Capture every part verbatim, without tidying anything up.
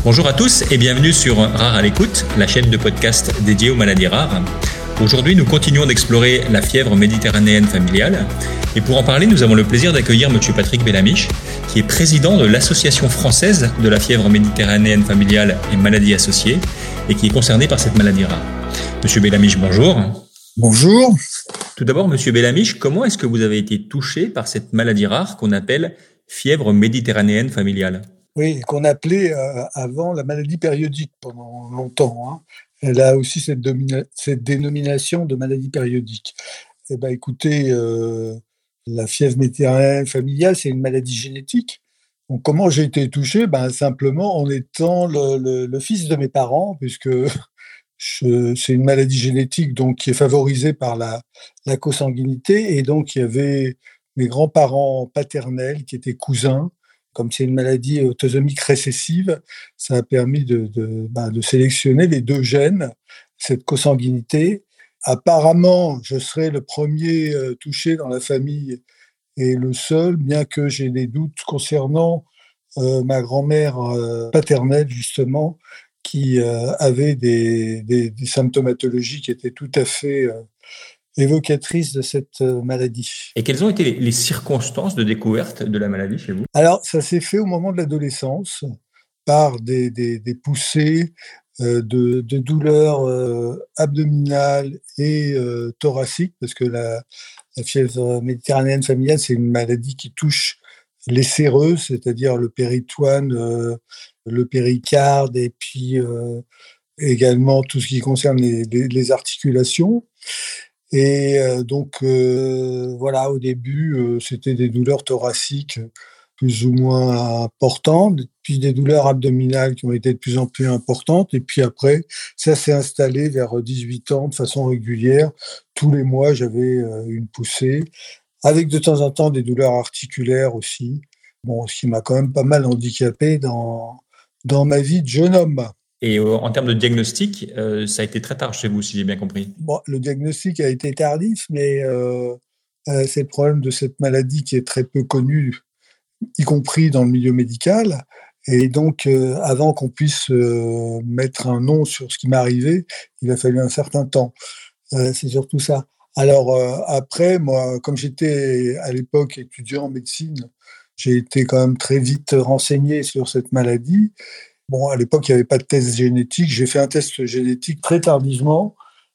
Bonjour à tous et bienvenue sur Rare à l'écoute, la chaîne de podcast dédiée aux maladies rares. Aujourd'hui, nous continuons d'explorer la fièvre méditerranéenne familiale. Et pour en parler, nous avons le plaisir d'accueillir M. Patrick Bellamiche, qui est président de l'Association française de la fièvre méditerranéenne familiale et maladies associées, et qui est concerné par cette maladie rare. M. Bellamiche, bonjour. Bonjour. Tout d'abord, M. Bellamiche, comment est-ce que vous avez été touché par cette maladie rare qu'on appelle fièvre méditerranéenne familiale ? Oui, qu'on appelait euh, avant la maladie périodique pendant longtemps. Hein. Elle a aussi cette, domina- cette dénomination de maladie périodique. Eh ben, écoutez, euh, la fièvre méditerranéenne familiale, c'est une maladie génétique. Donc, comment j'ai été touché ? Ben, simplement en étant le, le, le fils de mes parents, puisque je, c'est une maladie génétique donc, qui est favorisée par la, la consanguinité. Et donc, il y avait mes grands-parents paternels qui étaient cousins. Comme c'est une maladie autosomique récessive, ça a permis de, de, ben, de sélectionner les deux gènes, cette consanguinité. Apparemment, je serai le premier euh, touché dans la famille et le seul, bien que j'ai des doutes concernant euh, ma grand-mère euh, paternelle, justement, qui euh, avait des, des, des symptomatologies qui étaient tout à fait euh, évocatrices de cette euh, maladie. Et quelles ont été les, les circonstances de découverte de la maladie chez vous ? Alors, ça s'est fait au moment de l'adolescence, par des, des, des poussées euh, de, de douleurs euh, abdominales et euh, thoraciques, parce que la, la fièvre méditerranéenne familiale, c'est une maladie qui touche les séreuses, c'est-à-dire le péritoine, euh, le péricarde, et puis euh, également tout ce qui concerne les, les, les articulations. Et euh, donc, euh, voilà, au début, euh, c'était des douleurs thoraciques plus ou moins importantes, puis des douleurs abdominales qui ont été de plus en plus importantes. Et puis après, ça s'est installé vers dix-huit ans de façon régulière. Tous les mois, j'avais euh, une poussée, avec de temps en temps des douleurs articulaires aussi. Bon, ce qui m'a quand même pas mal handicapé dans, dans ma vie de jeune homme. Et euh, en termes de diagnostic, euh, ça a été très tard chez vous, si j'ai bien compris. Bon, le diagnostic a été tardif, mais euh, euh, c'est le problème de cette maladie qui est très peu connue, y compris dans le milieu médical. Et donc, euh, avant qu'on puisse euh, mettre un nom sur ce qui m'est arrivé, il a fallu un certain temps. Euh, c'est surtout ça. Alors euh, après, moi, comme j'étais à l'époque étudiant en médecine, j'ai été quand même très vite renseigné sur cette maladie. Bon, à l'époque, il n'y avait pas de test génétique. J'ai fait un test génétique très tardivement.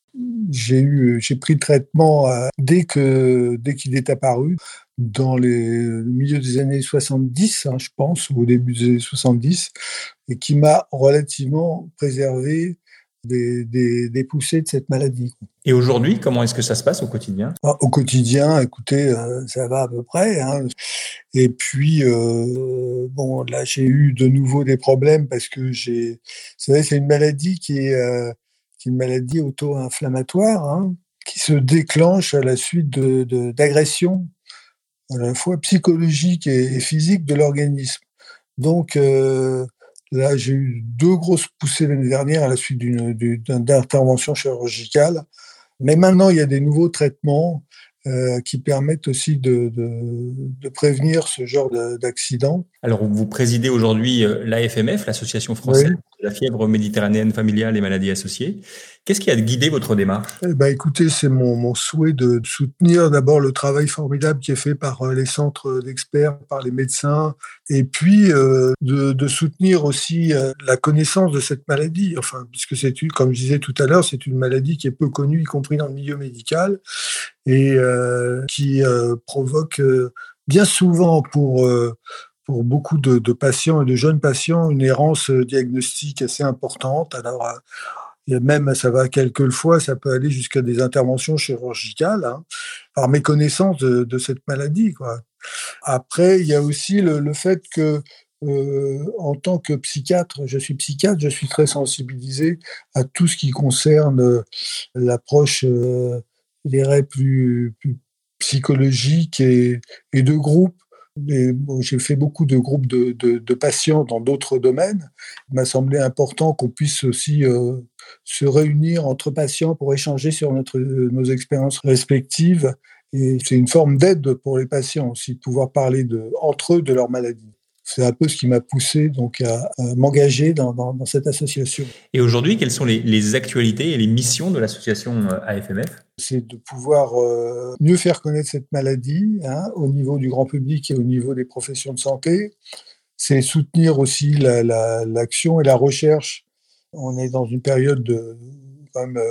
J'ai eu, j'ai pris le traitement euh, dès que, dès qu'il est apparu, dans les, le milieu des années soixante-dix, hein, je pense, ou au début des années soixante-dix, et qui m'a relativement préservé des, des, des poussées de cette maladie. Et aujourd'hui, comment est-ce que ça se passe au quotidien ? Ah, au quotidien, écoutez, euh, ça va à peu près. Hein. Et puis, euh, bon, là, j'ai eu de nouveau des problèmes parce que j'ai, vous savez, c'est une maladie qui est, euh, qui est une maladie auto-inflammatoire, hein, qui se déclenche à la suite de, de, d'agressions, à la fois psychologiques et, et physiques de l'organisme. Donc, euh, là, j'ai eu deux grosses poussées l'année dernière à la suite d'une, d'une, d'une intervention chirurgicale. Mais maintenant, il y a des nouveaux traitements euh, qui permettent aussi de, de, de prévenir ce genre de, d'accident. Alors, vous présidez aujourd'hui l'A F M F, l'Association française Oui. de la fièvre méditerranéenne familiale et maladies associées. Qu'est-ce qui a guidé votre démarche ? Eh ben, écoutez, c'est mon, mon souhait de soutenir d'abord le travail formidable qui est fait par les centres d'experts, par les médecins, et puis euh, de, de soutenir aussi euh, la connaissance de cette maladie. Enfin, puisque c'est une, comme je disais tout à l'heure, c'est une maladie qui est peu connue, y compris dans le milieu médical, et euh, qui euh, provoque euh, bien souvent pour euh, pour beaucoup de, de patients et de jeunes patients une errance diagnostique assez importante. Alors euh, et même, ça va quelquefois, ça peut aller jusqu'à des interventions chirurgicales, hein, par méconnaissance de, de cette maladie, quoi. Après, il y a aussi le, le fait que, euh, en tant que psychiatre, je suis psychiatre, je suis très sensibilisé à tout ce qui concerne euh, l'approche, euh, je dirais, plus, plus psychologique et, et de groupe. Et, bon, j'ai fait beaucoup de groupes de, de, de patients dans d'autres domaines. Il m'a semblé important qu'on puisse aussi euh, se réunir entre patients pour échanger sur notre, nos expériences respectives. Et c'est une forme d'aide pour les patients aussi, de pouvoir parler de, entre eux de leur maladie. c'est un peu ce qui m'a poussé donc à, à m'engager dans, dans, dans cette association. Et aujourd'hui, quelles sont les, les actualités et les missions de l'association A F M F ? C'est de pouvoir euh, mieux faire connaître cette maladie hein, au niveau du grand public et au niveau des professions de santé. C'est soutenir aussi la, la, l'action et la recherche. On est dans une période de, quand même,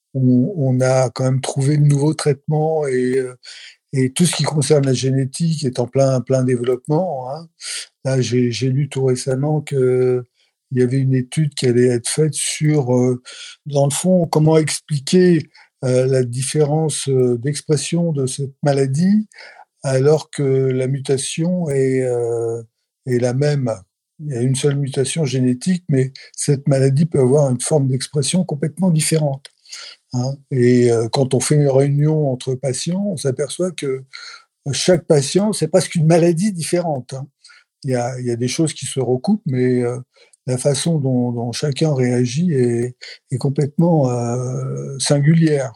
où on a quand même trouvé de nouveaux traitements et, et tout ce qui concerne la génétique est en plein, plein développement. Hein. Là, j'ai, j'ai lu tout récemment qu'il y avait une étude qui allait être faite sur, euh, dans le fond, comment expliquer euh, la différence d'expression de cette maladie alors que la mutation est, euh, est la même. Il y a une seule mutation génétique, mais cette maladie peut avoir une forme d'expression complètement différente. Hein. Et euh, quand on fait une réunion entre patients, on s'aperçoit que chaque patient, c'est presque une maladie différente. Hein. Il y a, il y a des choses qui se recoupent, mais euh, la façon dont, dont chacun réagit est, est complètement euh, singulière.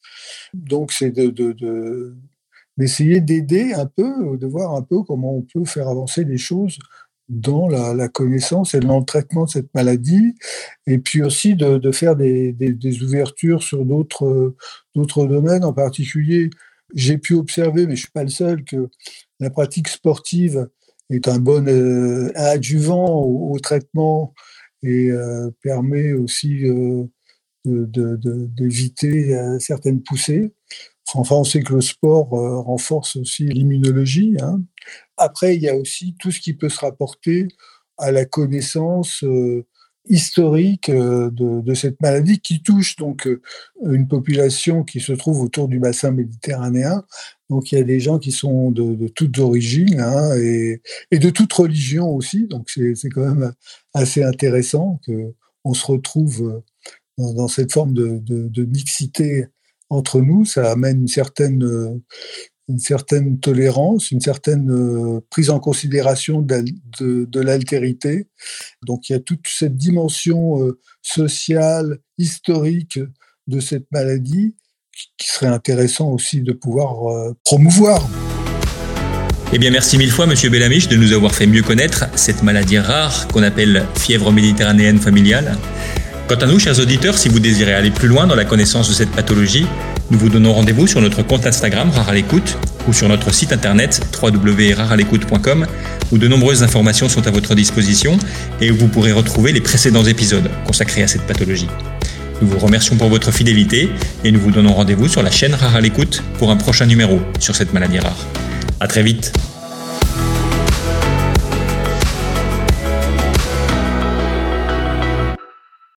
Donc, c'est de, de, de, d'essayer d'aider un peu, de voir un peu comment on peut faire avancer les choses dans la, la connaissance et dans le traitement de cette maladie, et puis aussi de, de faire des, des, des ouvertures sur d'autres, d'autres domaines. En particulier, j'ai pu observer, mais je ne suis pas le seul, que la pratique sportive est un bon euh, adjuvant au, au traitement et euh, permet aussi euh, de, de, de, d'éviter euh, certaines poussées. Enfin, on sait que le sport euh, renforce aussi l'immunologie. Hein. Après, il y a aussi tout ce qui peut se rapporter à la connaissance euh, historique euh, de, de cette maladie qui touche donc euh, une population qui se trouve autour du bassin méditerranéen. Donc, il y a des gens qui sont de, de toutes origines hein, et, et de toutes religions aussi. Donc, c'est, c'est quand même assez intéressant qu'on se retrouve dans, dans cette forme de, de, de mixité entre nous. Ça amène une certaine, une certaine tolérance, une certaine prise en considération de, de, de l'altérité. Donc, il y a toute cette dimension sociale, historique de cette maladie qui serait intéressant aussi de pouvoir promouvoir. Eh bien, merci mille fois, Monsieur Bellamiche, de nous avoir fait mieux connaître cette maladie rare qu'on appelle fièvre méditerranéenne familiale. Quant à nous, chers auditeurs, si vous désirez aller plus loin dans la connaissance de cette pathologie, nous vous donnons rendez-vous sur notre compte Instagram Rare à l'écoute ou sur notre site internet w w w point rare à l'écoute point com où de nombreuses informations sont à votre disposition et où vous pourrez retrouver les précédents épisodes consacrés à cette pathologie. Nous vous remercions pour votre fidélité et nous vous donnons rendez-vous sur la chaîne Rare à l'écoute pour un prochain numéro sur cette maladie rare. À très vite.